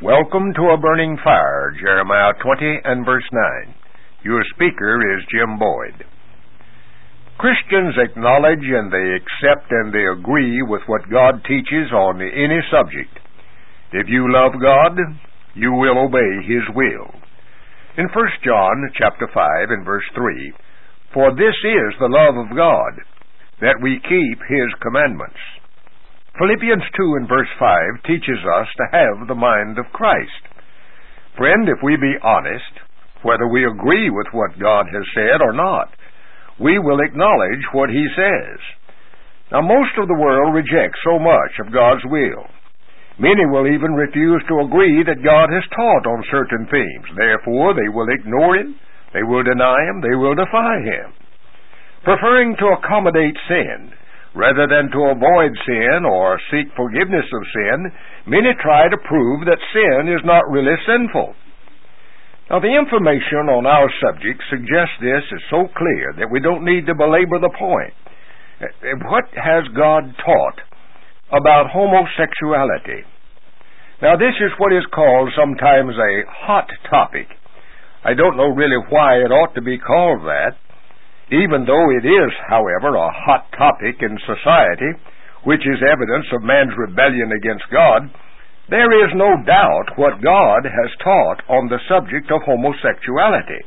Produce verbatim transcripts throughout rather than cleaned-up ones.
Welcome to A Burning Fire, Jeremiah twenty and verse nine. Your speaker is Jim Boyd. Christians acknowledge and they accept and they agree with what God teaches on any subject. If you love God, you will obey His will. In First John chapter five and verse three, "For this is the love of God, that we keep His commandments." Philippians two and verse five teaches us to have the mind of Christ. Friend, if we be honest, whether we agree with what God has said or not, we will acknowledge what He says. Now, most of the world rejects so much of God's will. Many will even refuse to agree that God has taught on certain themes. Therefore, they will ignore Him, they will deny Him, they will defy Him. Preferring to accommodate sin rather than to avoid sin or seek forgiveness of sin, many try to prove that sin is not really sinful. Now, the information on our subject suggests this is so clear that we don't need to belabor the point. What has God taught about homosexuality? Now, this is what is called sometimes a hot topic. I don't know really why it ought to be called that. Even though it is, however, a hot topic in society, which is evidence of man's rebellion against God, there is no doubt what God has taught on the subject of homosexuality.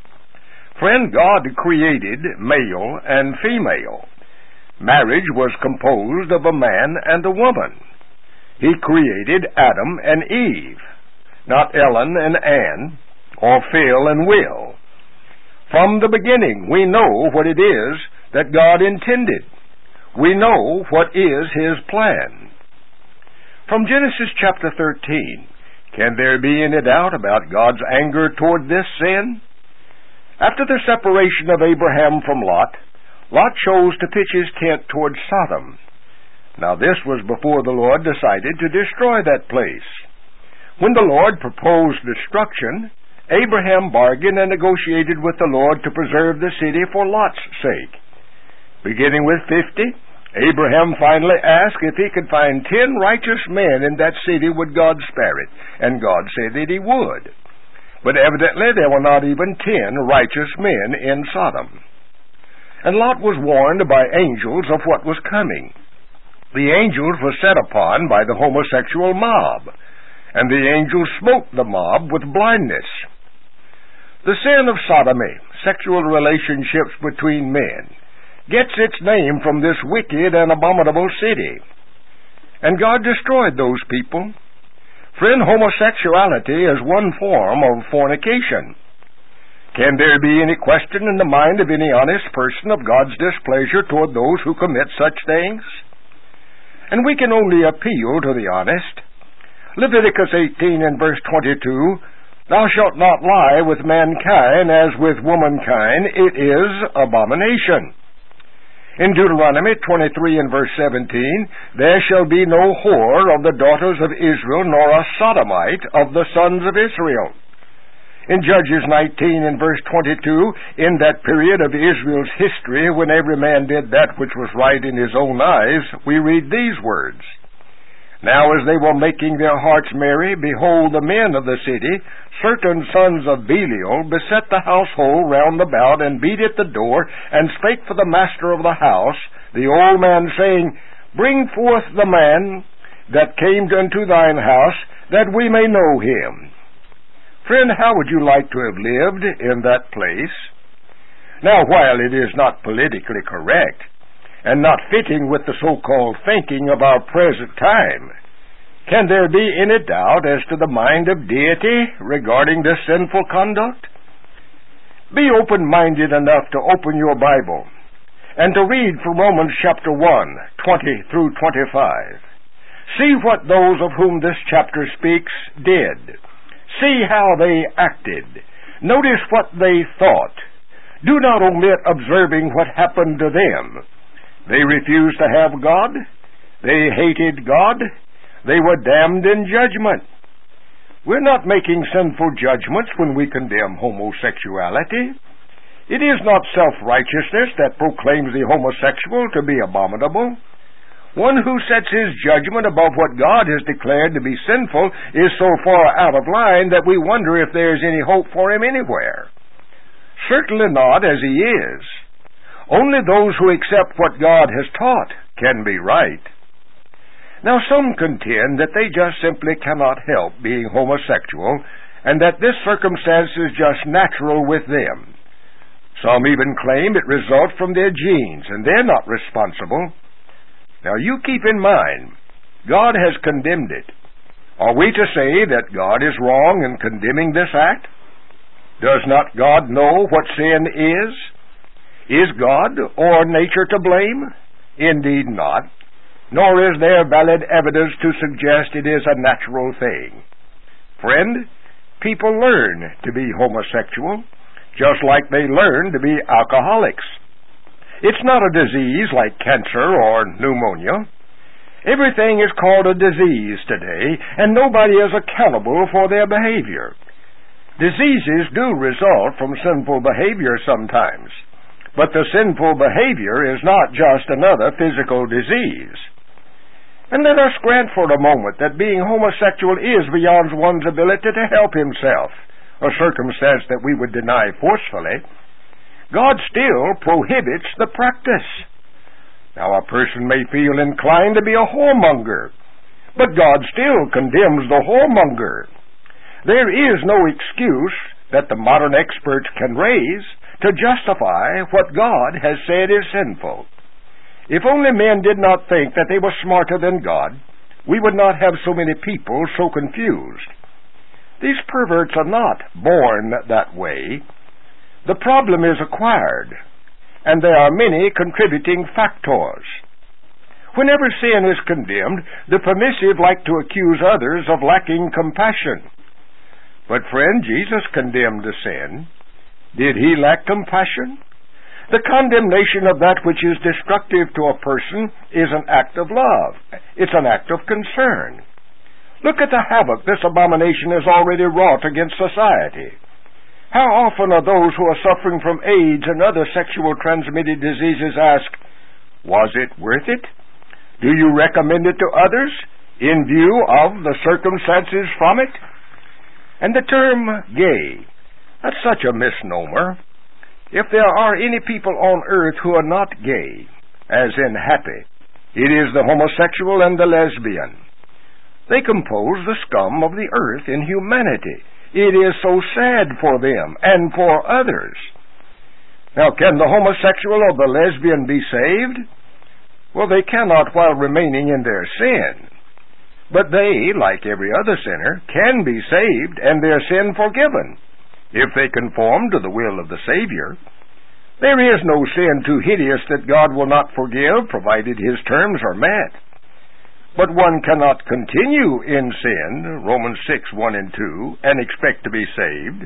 Friend, God created male and female. Marriage was composed of a man and a woman. He created Adam and Eve, not Ellen and Ann, or Phil and Will. From the beginning, we know what it is that God intended. We know what is His plan. From Genesis chapter thirteen, can there be any doubt about God's anger toward this sin? After the separation of Abraham from Lot, Lot chose to pitch his tent toward Sodom. Now, this was before the Lord decided to destroy that place. When the Lord proposed destruction, Abraham bargained and negotiated with the Lord to preserve the city for Lot's sake. Beginning with fifty, Abraham finally asked if he could find ten righteous men in that city, would God spare it? And God said that He would. But evidently there were not even ten righteous men in Sodom. And Lot was warned by angels of what was coming. The angels were set upon by the homosexual mob, and the angels smote the mob with blindness. The sin of sodomy, sexual relationships between men, gets its name from this wicked and abominable city. And God destroyed those people. Friend, homosexuality is one form of fornication. Can there be any question in the mind of any honest person of God's displeasure toward those who commit such things? And we can only appeal to the honest. Leviticus eighteen and verse twenty-two, "Thou shalt not lie with mankind as with womankind, it is abomination." In Deuteronomy twenty-three and verse seventeen, "There shall be no whore of the daughters of Israel, nor a sodomite of the sons of Israel." In Judges nineteen and verse twenty-two, in that period of Israel's history when every man did that which was right in his own eyes, we read these words, "Now as they were making their hearts merry, behold, the men of the city, certain sons of Belial, beset the household round about, and beat at the door, and spake for the master of the house, the old man, saying, Bring forth the man that came unto thine house, that we may know him." Friend, how would you like to have lived in that place? Now, while it is not politically correct, and not fitting with the so-called thinking of our present time, can there be any doubt as to the mind of deity regarding this sinful conduct? Be open-minded enough to open your Bible and to read from Romans chapter one, twenty through twenty-five. See what those of whom this chapter speaks did. See how they acted. Notice what they thought. Do not omit observing what happened to them. They refused to have God. They hated God. They were damned in judgment. We're not making sinful judgments when we condemn homosexuality. It is not self-righteousness that proclaims the homosexual to be abominable. One who sets his judgment above what God has declared to be sinful is so far out of line that we wonder if there is any hope for him anywhere. Certainly not as he is. Only those who accept what God has taught can be right. Now some contend that they just simply cannot help being homosexual, and that this circumstance is just natural with them. Some even claim it results from their genes, and they're not responsible. Now you keep in mind, God has condemned it. Are we to say that God is wrong in condemning this act? Does not God know what sin is? Is God or nature to blame? Indeed not. Nor is there valid evidence to suggest it is a natural thing. Friend, people learn to be homosexual, just like they learn to be alcoholics. It's not a disease like cancer or pneumonia. Everything is called a disease today, and nobody is accountable for their behavior. Diseases do result from sinful behavior sometimes, but the sinful behavior is not just another physical disease. And let us grant for a moment that being homosexual is beyond one's ability to help himself, a circumstance that we would deny forcefully. God still prohibits the practice. Now, a person may feel inclined to be a whoremonger, but God still condemns the whoremonger. There is no excuse that the modern experts can raise to justify what God has said is sinful. If only men did not think that they were smarter than God, we would not have so many people so confused. These perverts are not born that way. The problem is acquired, and there are many contributing factors. Whenever sin is condemned, the permissive like to accuse others of lacking compassion. But friend, Jesus condemned the sin. Did he lack compassion? The condemnation of that which is destructive to a person is an act of love. It's an act of concern. Look at the havoc this abomination has already wrought against society. How often are those who are suffering from AIDS and other sexual transmitted diseases asked, was it worth it? Do you recommend it to others in view of the circumstances from it? And the term gay, that's such a misnomer. If there are any people on earth who are not gay, as in happy, it is the homosexual and the lesbian. They compose the scum of the earth in humanity. It is so sad for them and for others. Now, can the homosexual or the lesbian be saved? Well, they cannot while remaining in their sin. But they, like every other sinner, can be saved and their sin forgiven, if they conform to the will of the Savior. There is no sin too hideous that God will not forgive, provided his terms are met. But one cannot continue in sin, Romans six, one and two, and expect to be saved.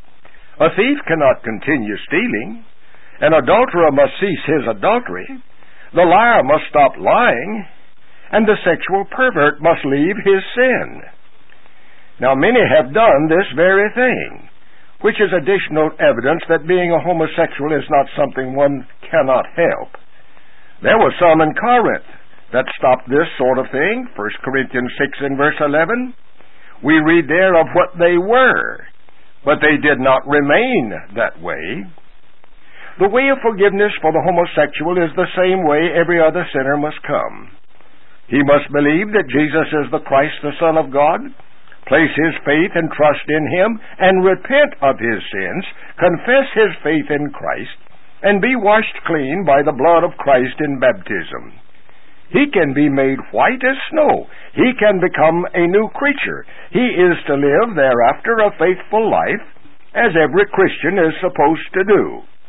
A thief cannot continue stealing. An adulterer must cease his adultery. The liar must stop lying. And the sexual pervert must leave his sin. Now, many have done this very thing, which is additional evidence that being a homosexual is not something one cannot help. There were some in Corinth that stopped this sort of thing. First Corinthians six and verse eleven. We read there of what they were, but they did not remain that way. The way of forgiveness for the homosexual is the same way every other sinner must come. He must believe that Jesus is the Christ, the Son of God, place his faith and trust in him, and repent of his sins, confess his faith in Christ, and be washed clean by the blood of Christ in baptism. He can be made white as snow. He can become a new creature. He is to live thereafter a faithful life, as every Christian is supposed to do.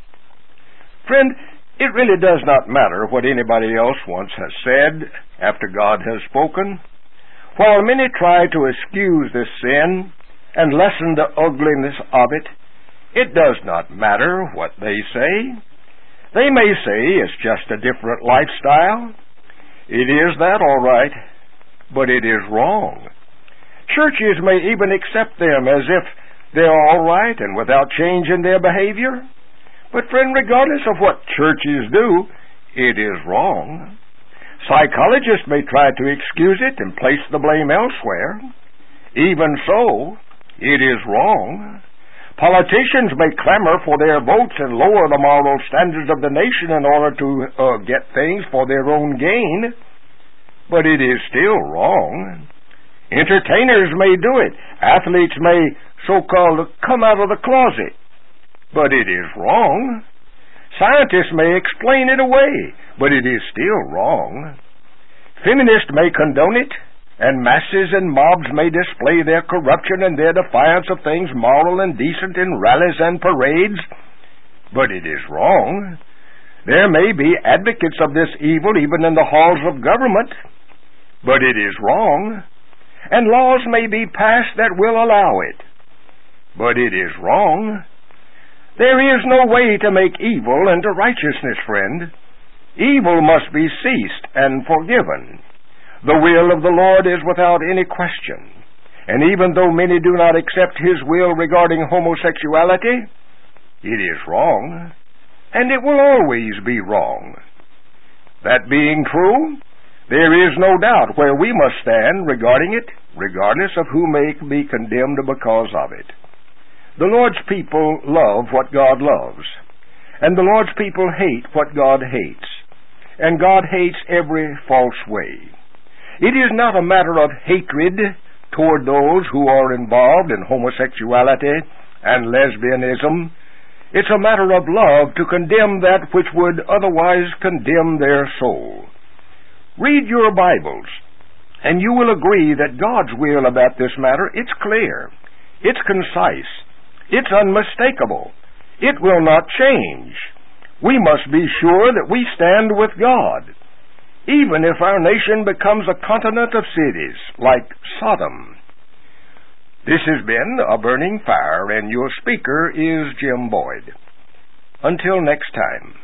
Friend, it really does not matter what anybody else once has said after God has spoken. While many try to excuse this sin and lessen the ugliness of it, it does not matter what they say. They may say it's just a different lifestyle. It is that, all right, but it is wrong. Churches may even accept them as if they're all right and without change in their behavior. But friend, regardless of what churches do, it is wrong. Psychologists may try to excuse it and place the blame elsewhere. Even so, it is wrong. Politicians may clamor for their votes and lower the moral standards of the nation in order to uh, get things for their own gain, but it is still wrong. Entertainers may do it. Athletes may so-called come out of the closet, but it is wrong. Scientists may explain it away, but it is still wrong. Feminists may condone it, and masses and mobs may display their corruption and their defiance of things moral and decent in rallies and parades, but it is wrong. There may be advocates of this evil even in the halls of government, but it is wrong. And laws may be passed that will allow it, but it is wrong. There is no way to make evil into righteousness, friend. Evil must be ceased and forgiven. The will of the Lord is without any question, and even though many do not accept His will regarding homosexuality, it is wrong, and it will always be wrong. That being true, there is no doubt where we must stand regarding it, regardless of who may be condemned because of it. The Lord's people love what God loves, and the Lord's people hate what God hates, and God hates every false way. It is not a matter of hatred toward those who are involved in homosexuality and lesbianism. It's a matter of love to condemn that which would otherwise condemn their soul. Read your Bibles, and you will agree that God's will about this matter, it's clear, it's concise, it's unmistakable. It will not change. We must be sure that we stand with God, even if our nation becomes a continent of cities like Sodom. This has been A Burning Fire, and your speaker is Jim Boyd. Until next time.